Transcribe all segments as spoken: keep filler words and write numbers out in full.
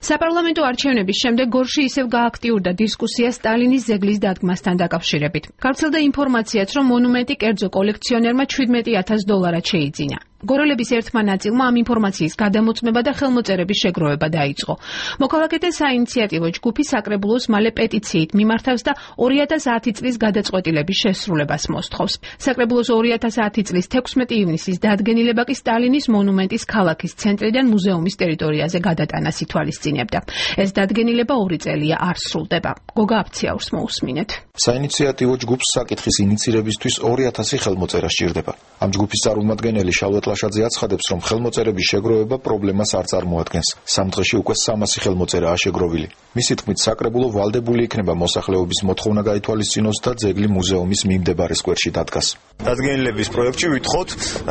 საპარლამენტო არჩევნების შემდეგ გორში ისევ გააქტიურდა დისკუსია სტალინის ძეგლის დადგმასთან დაკავშირებით. გავრცელდა ინფორმაციაც, რომ მონუმენტი კერძო კოლექციონერმა შვიდმეტი ათას დოლარად შეიძინა. გორელების ერთმა ნაწილმა ამ ინფორმაციის გადამოწმება და ხელმოწერების შეგროვება დაიწყო. მოქალაქეთა საინიციატივო ჯგუფი საკრებულოს მალე პეტიციით მიმართავს და ორი ათას ათი წლის გადაწყვეტილების შესრულებას მოსთხოვს. საკრებულოს ორი ათას ათი წლის თექვსმეტი ივნისის დადგენილება კი სტალინის მონუმენტის ქალაქის ცენტრიდან მუზეუმის ტერიტორიაზე გადატანას ითვალისწინებდა. ეს დადგენილება ორი წელია არ სრულდება. გოგა აფციაურს მოусმინეთ. საინიციატივო ჯგუფს საკითხის ინიცირებისთვის ორი ათასი ხელმოწერა სჭირდება. ამ ჯგუფის წარმომადგენელი შალვატ ლაშაძე აცხადებს, რომ ხელმოწერების შეგროვება პრობლემას არ წარმოადგენს. სამ დღეში უკვე სამასი ხელმოწერაა შეგროვილი. მისი თქმით, საკრებულო ვალდებული იქნება მოსახლეობის მოთხოვნა გაითვალისწინოს და ძეგლი მუზეუმის მიმდებარე სკვერში დადგას. დადგენილების პროექტში ვითხოვთ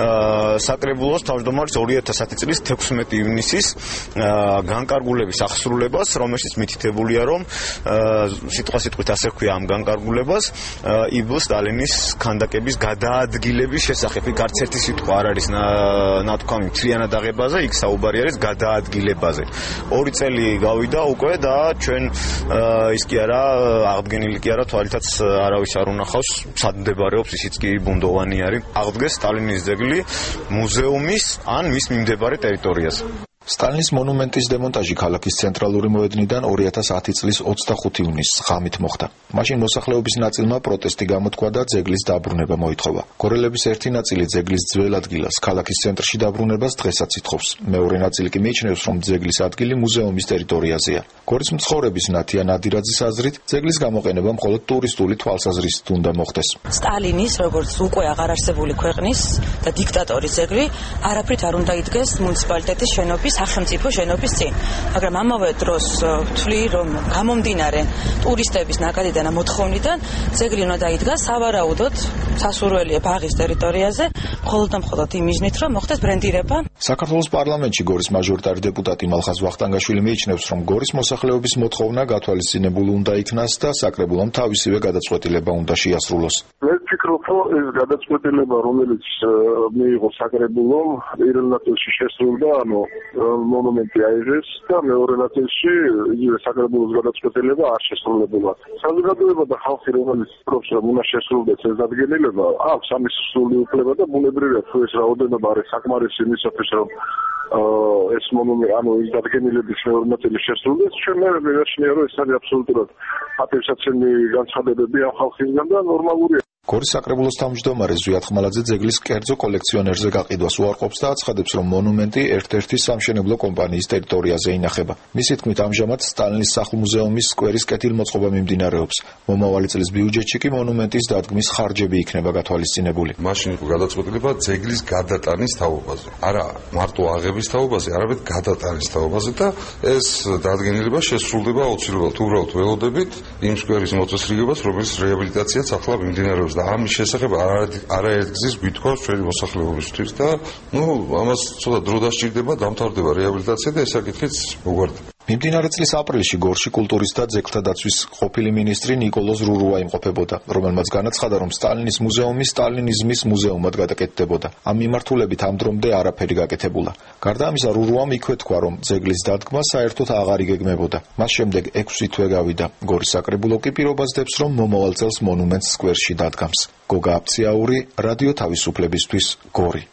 საკრებულოს თავმჯდომარის ორი ათას ათი წლის თექვსმეტი ივნისის განკარგულების აღსრულებას, რომელშიც მითითებულია, რომ სიტყვასიტყვით ასე ჰქვია ამ განკარგულებას იბლ სტალინის ქანდაკების გადაადგილების შესახებ. იქ არც ერთი სიტყვა არ არის ნათქვამი მთლიანად აღებაზე, იქ საუბარი არის გადაადგილებაზე. ორი წელი გავიდა უკვე და ჩვენ ის კი არა აღდგენილი კი არა თვალითაც არავის არ უნახავს, სად მდებარეობს, ისიც კი ბუნდოვანი არის. აღდგეს სტალინის ძეგლი მუზეუმის ან მის მიმდებარე ტერიტორიაზე. სტალინის მონუმენტის დემონტაჟი ქალაქის ცენტრალური მოედნიდან ორი ათას ათი წლის ოცდახუთი ივნისს ღამით მოხდა. მაშინ მოსახლეობის ნაწილმა პროტესტი გამოთქვა და ძეგლის დაბრუნება მოითხოვა. გორელების ერთი ნაწილი ძეგლის ძველ ადგილას, ქალაქის ცენტრში დაბრუნებას დღესაც ითხოვს. მეორე ნაწილი კი მიიჩნევს, რომ ძეგლის ადგილი მუზეუმის ტერიტორიაზეა. გორის მცხოვრების ნათია ნადირაძის აზრით, ძეგლის გამოყენება მხოლოდ ტურისტული თვალსაზრისით უნდა მოხდეს. სტალინის, როგორც უკვე აღარ არსებული ქვეყნის და დიქტატორის ძეგლი, არაფრით არ უნდა იდგეს მუნიციპალიტეტის შენობის სახელმწიფო შენობის წინ. მაგრამ ამავე დროს ვთვლი, რომ გამომდინარე ტურისტების ნაკადიდან და მოთხოვნიდან ძეგლი უნდა დაიდგას სავარაუდოდ სასურველიე ბაღის ტერიტორიაზე, მხოლოდ და მხოლოდ იმ მიზნით, რომ მოხდეს ბრენდირება. საქართველოს პარლამენტში გორის მაჟორიტარი დეპუტატი მალხაზ ვახტანგაშვილი მიიჩნევს, რომ გორის მოსახლეობის მოთხოვნა გათვალისწინებული უნდა იქნას და საკრებულომ თავისივე გადაწყვეტილება უნდა შეასრულოს. მე ვფიქრობ, რომ ეს გადაწყვეტილება, რომელიც მიიღო საკრებულომ, პირველ ნაწილში შესრულდა, ანუ მონუმენტი აიღეს და მეორე ნაწილში იგივე საკრებულოს გადაწყვეტილება არ შესრულებულა. საზოგადოება და ხალხი, რომელიც ფიქრობს, რომ უნდა შესრულდეს ეს დადგენილება, აქვს ამის სრული უფლება და ბუნებრივია, თუ ეს რაოდენობა არის საკმარისი იმისათვის, რომ ეს მონუმენტი, ანუ ის დადგენილების მეორე ნაწილი შესრულდეს, ჩვენ მე ვეშნია, რომ ეს არის აბსოლუტურად პატივსაცემი განცხადებები ამ ხალხისგან და ნორმალურია. გორის საკრებულოს თავმჯდომარე ზვიად ხმალაძე ძეგლის კერძო კოლექციონერზე გაყიდვას უარყოფს და აცხადებს, რომ მონუმენტი ერთ-ერთი სამშენებლო კომპანიის ტერიტორიაზე ინახება. მისი თქმით, ამჟამად სტალინის სახლ-მუზეუმის სკვერის კეთილმოწყობა მიმდინარეობს. მომავალი წლის ბიუჯეტში კი მონუმენტის დადგმის ხარჯები იქნება გათვალისწინებული. მაშინ იყო გადაწყვეტილება ძეგლის გადატანის თაობაზე. არა მარტო აღების თაობაზე, არამედ გადატანის თაობაზე და ეს დადგენილება შესრულდება აუცილებლად. უბრალოდ ველოდებით იმ სკვერის მოწესრიგებას, რომელიც რეაბილიტაციაც ახლა მიმდინარეობს. და ამის შესახებ არაერთგზის გვითხოვს ჩვენი მოსახლეობისთვის და ნუ ამას ცოტა დრო დასჭირდება, დამთავრდება რეაბილიტაცია და ეს საკითხიც მოგვარდება. მიმდინარე წლის აპრილში გორში კულტურის და ძეგლთა დაცვის ყოფილი მინისტრი ნიკოლოზ რურუა იმყოფებოდა, რომელმაც განაცხადა, რომ სტალინის მუზეუმი სტალინიზმის მუზეუმად გადაკეთდებოდა. ამ მიმართულებით ამ დრომდე არაფერი გაკეთებულა. გარდა ამისა, რურუამ იქვე თქვა, რომ ძეგლის დადგმა საერთოდ აღარ იგეგმებოდა. მას შემდეგ ექვსი თვე გავიდა. გორის საკრებულო კი პირობას დებს, რომ მომავალ წელს მონუმენტს სკვერში დადგამს. გოგა აფციაური, რადიო თავისუფლებისთვის, გორი.